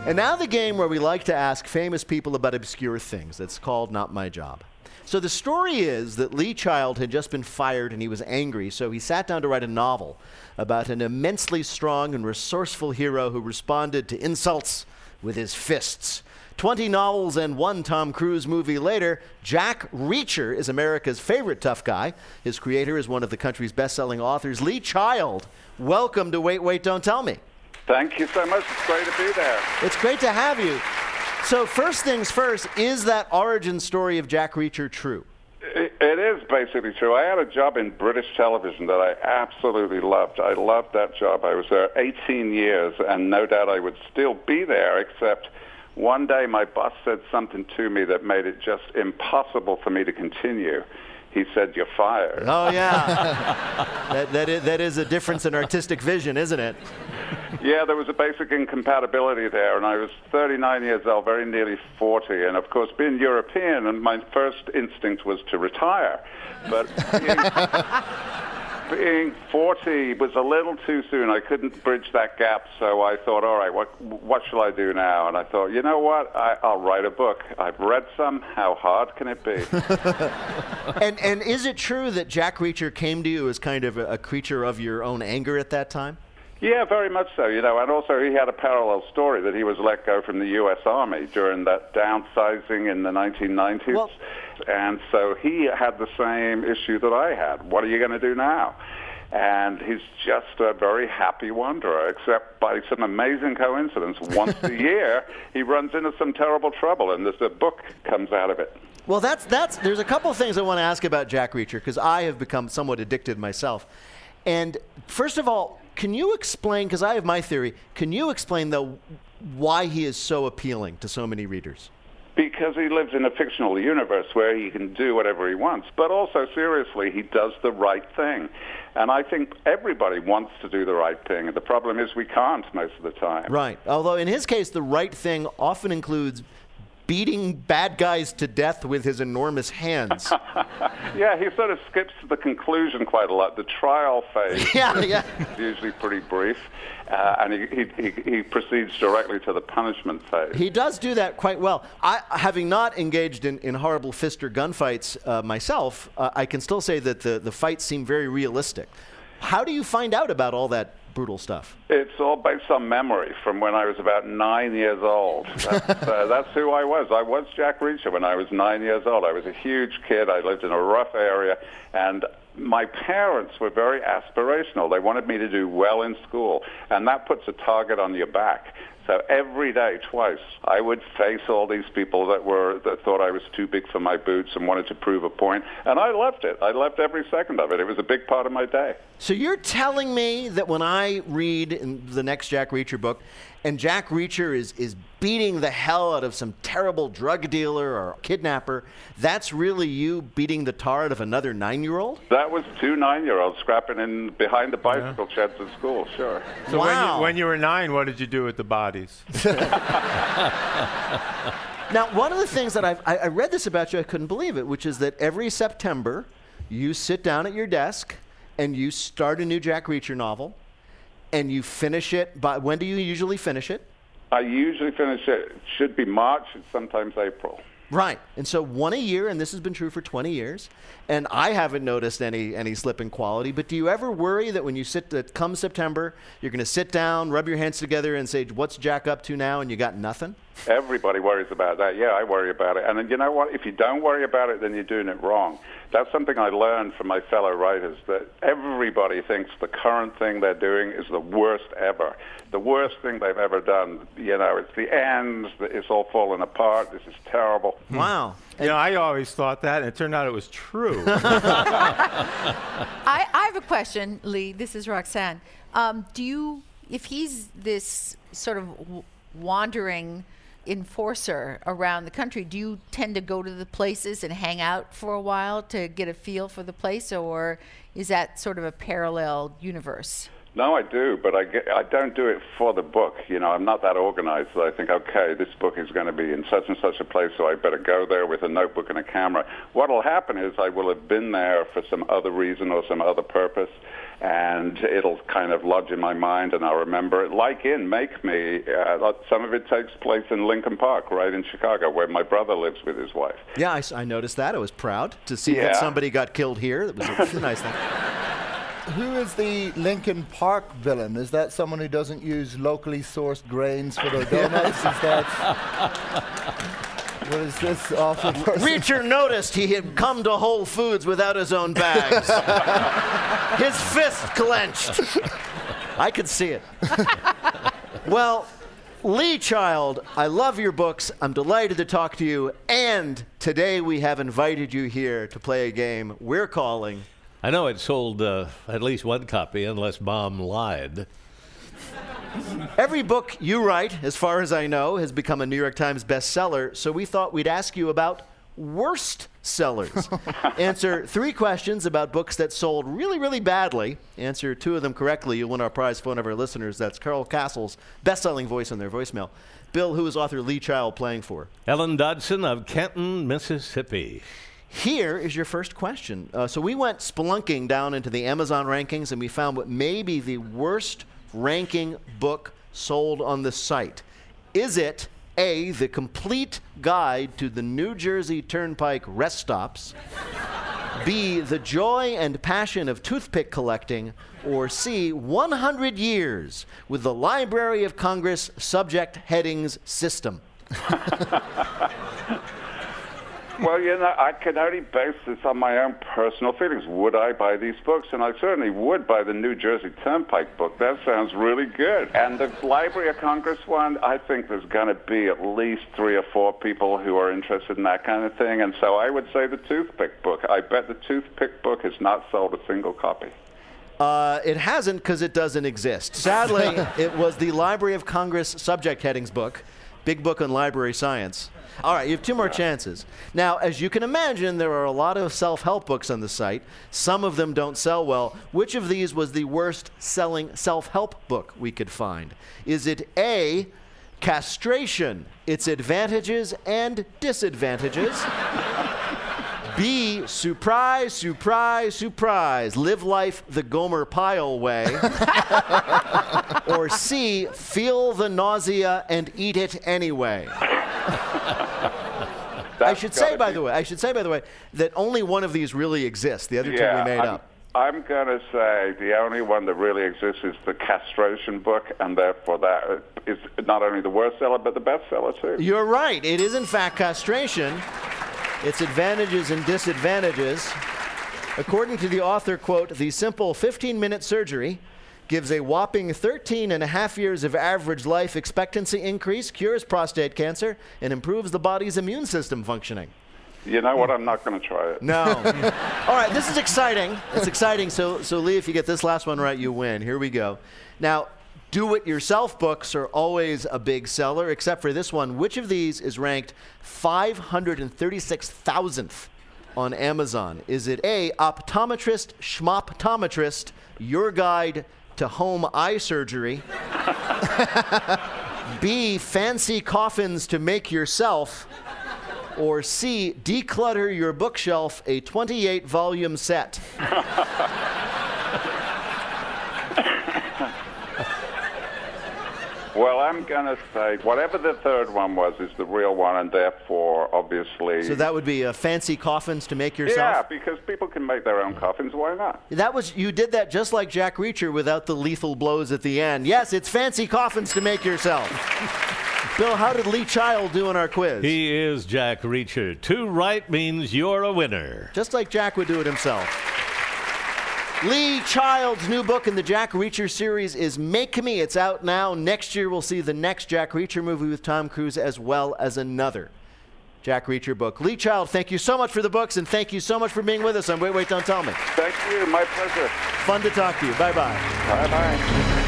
And now the game where we like to ask famous people about obscure things. It's called Not My Job. So the story is that Lee Child had just been fired and he was angry, so he sat down to write a novel about an immensely strong and resourceful hero who responded to insults with his fists. 20 novels and one Tom Cruise movie later, Jack Reacher is America's favorite tough guy. His creator is one of the country's best-selling authors, Lee Child. Welcome to Wait, Wait, Don't Tell Me. Thank you so much. It's great to be there. It's great to have you. So first things first, is that origin story of Jack Reacher true? It is basically true. I had a job in British television that I absolutely loved. I loved that job. I was there 18 years, and no doubt I would still be there, except one day my boss said something to me that made it just impossible for me to continue. He said, "You're fired." Oh, yeah. that is a difference in artistic vision, isn't it? Yeah, there was a basic incompatibility there, and I was 39 years old, very nearly 40, and of course, being European, and my first instinct was to retire. But being 40 was a little too soon. I couldn't bridge that gap, so I thought, all right, what shall I do now? And I thought, you know what? I'll write a book. I've read some. How hard can it be? And is it true that Jack Reacher came to you as kind of a creature of your own anger at that time? Yeah, very much so, and also he had a parallel story that he was let go from the U.S. Army during that downsizing in the 1990s, well, and so he had the same issue that I had. What are you going to do now? And he's just a very happy wanderer, except by some amazing coincidence, once a year, he runs into some terrible trouble, and there's a book comes out of it. Well, there's a couple of things I want to ask about Jack Reacher, because I have become somewhat addicted myself. And first of all, can you explain, because I have my theory, can you explain, though, why he is so appealing to so many readers? Because he lives in a fictional universe where he can do whatever he wants. But also, seriously, he does the right thing. And I think everybody wants to do the right thing. And the problem is we can't most of the time. Right. Although in his case, the right thing often includes beating bad guys to death with his enormous hands. Yeah, he sort of skips the conclusion quite a lot. The trial phase is usually pretty brief, and he proceeds directly to the punishment phase. He does do that quite well. Having not engaged in horrible fist or gunfights myself, I can still say that the fights seem very realistic. How do you find out about all that brutal stuff? It's all based on memory from when I was about 9 years old. That's who I was. I was Jack Reacher when I was 9 years old. I was a huge kid. I lived in a rough area, and my parents were very aspirational. They wanted me to do well in school, and that puts a target on your back. So every day, twice, I would face all these people that thought I was too big for my boots and wanted to prove a point. And I loved it. I loved every second of it. It was a big part of my day. So you're telling me that when I read in the next Jack Reacher book, and Jack Reacher is beating the hell out of some terrible drug dealer or kidnapper, that's really you beating the tar out of another 9-year-old? That was 2 9-year-olds scrapping in behind the bicycle sheds at school, sure. So wow. when you were 9, what did you do with the bodies? Now, one of the things that I read this about you, I couldn't believe it, which is that every September, you sit down at your desk and you start a new Jack Reacher novel, and you finish it by, when do you usually finish it? I usually finish it, should be March, sometimes April. Right. And so one a year, and this has been true for 20 years, and I haven't noticed any slip in quality, but do you ever worry that when you come September, you're going to sit down, rub your hands together, and say, what's Jack up to now, and you got nothing? Everybody worries about that. Yeah, I worry about it. And then you know what? If you don't worry about it, then you're doing it wrong. That's something I learned from my fellow writers, that everybody thinks the current thing they're doing is the worst ever. The worst thing they've ever done. It's the end. It's all falling apart. This is terrible. Wow. I always thought that, and it turned out it was true. I have a question, Lee. This is Roxanne. If he's this sort of wandering enforcer around the country, do you tend to go to the places and hang out for a while to get a feel for the place, or is that sort of a parallel universe? No, I do, but I don't do it for the book. You know, I'm not that organized that I think, okay, this book is going to be in such and such a place, so I better go there with a notebook and a camera. What will happen is I will have been there for some other reason or some other purpose, and it'll kind of lodge in my mind, and I'll remember it. Like in Make Me, some of it takes place in Lincoln Park, right in Chicago, where my brother lives with his wife. Yeah, I noticed that. I was proud to see that somebody got killed here. That was a nice thing. Who is the Lincoln Park villain? Is that someone who doesn't use locally sourced grains for their donuts? Is that... What is this awful person? Reacher noticed he had come to Whole Foods without his own bags. His fist clenched. I could see it. Well, Lee Child, I love your books. I'm delighted to talk to you. And today we have invited you here to play a game we're calling... I know it sold at least one copy, unless Mom lied. Every book you write, as far as I know, has become a New York Times bestseller, so we thought we'd ask you about worst sellers. Answer 3 questions about books that sold really, really badly. Answer 2 of them correctly, you'll win our prize for one of our listeners. That's Carl Castle's best-selling voice on their voicemail. Bill, who is author Lee Child playing for? Ellen Dodson of Canton, Mississippi. Here is your first question. So we went spelunking down into the Amazon rankings, and we found what may be the worst ranking book sold on the site. Is it A, The Complete Guide to the New Jersey Turnpike Rest Stops, B, The Joy and Passion of Toothpick Collecting, or C, 100 Years with the Library of Congress Subject Headings System? Well, you know, I can only base this on my own personal feelings. Would I buy these books? And I certainly would buy the New Jersey Turnpike book. That sounds really good. And the Library of Congress one, I think there's going to be at least 3 or 4 people who are interested in that kind of thing. And so I would say the Toothpick book. I bet the Toothpick book has not sold a single copy. It hasn't because it doesn't exist. Sadly, it was the Library of Congress Subject Headings book, big book on library science. All right, you have 2 more chances. Now, as you can imagine, there are a lot of self-help books on the site. Some of them don't sell well. Which of these was the worst-selling self-help book we could find? Is it A, Castration, Its Advantages and Disadvantages? B, Surprise, Surprise, Surprise, Live Life the Gomer Pyle Way? Or C, Feel the Nausea and Eat It Anyway? I should say, by the way, that only one of these really exists. The other 2 we made up. I'm going to say the only one that really exists is the Castration book, and therefore that is not only the worst seller, but the best seller, too. You're right. It is, in fact, Castration. Its Advantages and Disadvantages. According to the author, quote, the simple 15-minute surgery gives a whopping 13 and a half years of average life expectancy increase, cures prostate cancer, and improves the body's immune system functioning. You know what? I'm not going to try it. No. All right, this is exciting. It's exciting. So Lee, if you get this last one right, you win. Here we go. Now, do-it-yourself books are always a big seller, except for this one. Which of these is ranked 536,000th on Amazon? Is it A, Optometrist Schmoptometrist, Your Guide to Home Eye Surgery? B, Fancy Coffins to Make Yourself? Or C, Declutter Your Bookshelf, a 28-volume set? Well, I'm going to say whatever the third one was is the real one, and therefore, obviously... So that would be Fancy Coffins to Make Yourself? Yeah, because people can make their own coffins. Why not? You did that just like Jack Reacher without the lethal blows at the end. Yes, it's Fancy Coffins to Make Yourself. Bill, how did Lee Child do in our quiz? He is Jack Reacher. 2 right means you're a winner. Just like Jack would do it himself. Lee Child's new book in the Jack Reacher series is Make Me. It's out now. Next year, we'll see the next Jack Reacher movie with Tom Cruise, as well as another Jack Reacher book. Lee Child, thank you so much for the books, and thank you so much for being with us on Wait, Don't Tell Me. Thank you. My pleasure. Fun to talk to you. Bye-bye. Bye-bye.